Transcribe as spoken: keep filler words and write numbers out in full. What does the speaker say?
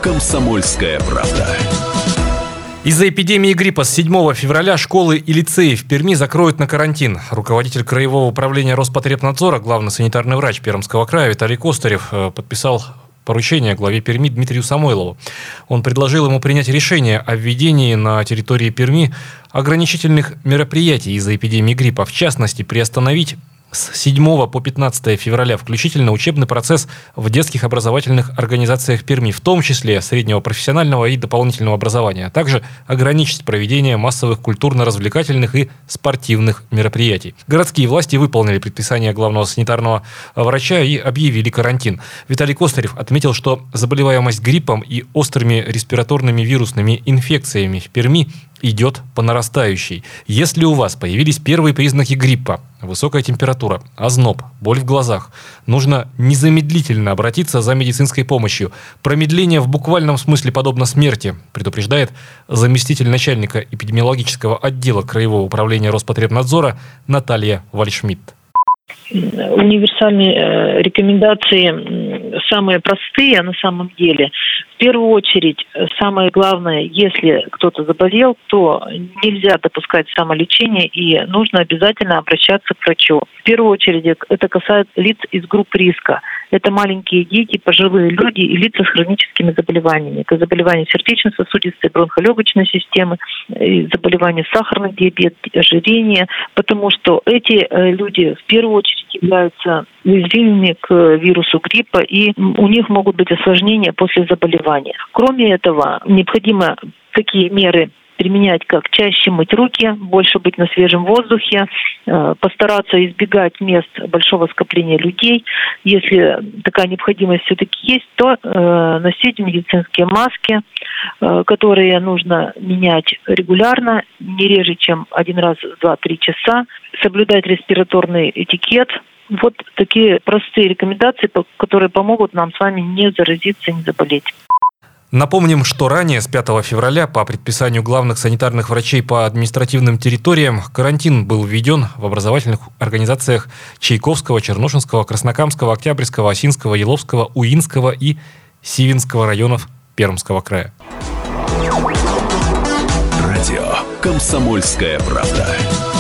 «Комсомольская правда». Из-за эпидемии гриппа с седьмого февраля школы и лицеи в Перми закроют на карантин. Руководитель Краевого управления Роспотребнадзора, главный санитарный врач Пермского края Виталий Костырев подписал поручение главе Перми Дмитрию Самойлову. Он предложил ему принять решение о введении на территории Перми ограничительных мероприятий из-за эпидемии гриппа. В частности, приостановить с седьмого по пятнадцатое февраля включительно учебный процесс в детских образовательных организациях Перми, в том числе среднего профессионального и дополнительного образования, а также ограничить проведение массовых культурно-развлекательных и спортивных мероприятий. Городские власти выполнили предписание главного санитарного врача и объявили карантин. Виталий Костырев отметил, что заболеваемость гриппом и острыми респираторными вирусными инфекциями в Перми идет по нарастающей. Если у вас появились первые признаки гриппа, высокая температура, озноб, боль в глазах, нужно незамедлительно обратиться за медицинской помощью. Промедление в буквальном смысле подобно смерти, предупреждает заместитель начальника эпидемиологического отдела Краевого управления Роспотребнадзора Наталья Вальшмидт. Универсальные рекомендации самые простые на самом деле. В первую очередь, самое главное, если кто-то заболел, то нельзя допускать самолечение и нужно обязательно обращаться к врачу. В первую очередь это касается лиц из групп риска. Это маленькие дети, пожилые люди и лица с хроническими заболеваниями. Это заболевания сердечно-сосудистой, бронхолегочной системы, заболевания сахарный диабет, ожирение, потому что эти люди в первую очередь являются уязвимыми к вирусу гриппа, и у них могут быть осложнения после заболевания. Кроме этого, необходимо такие меры применять, как чаще мыть руки, больше быть на свежем воздухе, постараться избегать мест большого скопления людей. Если такая необходимость все-таки есть, то носить медицинские маски, которые нужно менять регулярно, не реже, чем один раз в два-три часа, соблюдать респираторный этикет. Вот такие простые рекомендации, которые помогут нам с вами не заразиться, не заболеть. Напомним, что ранее, с пятого февраля, по предписанию главных санитарных врачей по административным территориям, карантин был введен в образовательных организациях Чайковского, Чернушинского, Краснокамского, Октябрьского, Осинского, Еловского, Уинского и Сивинского районов Пермского края. Радио «Комсомольская правда».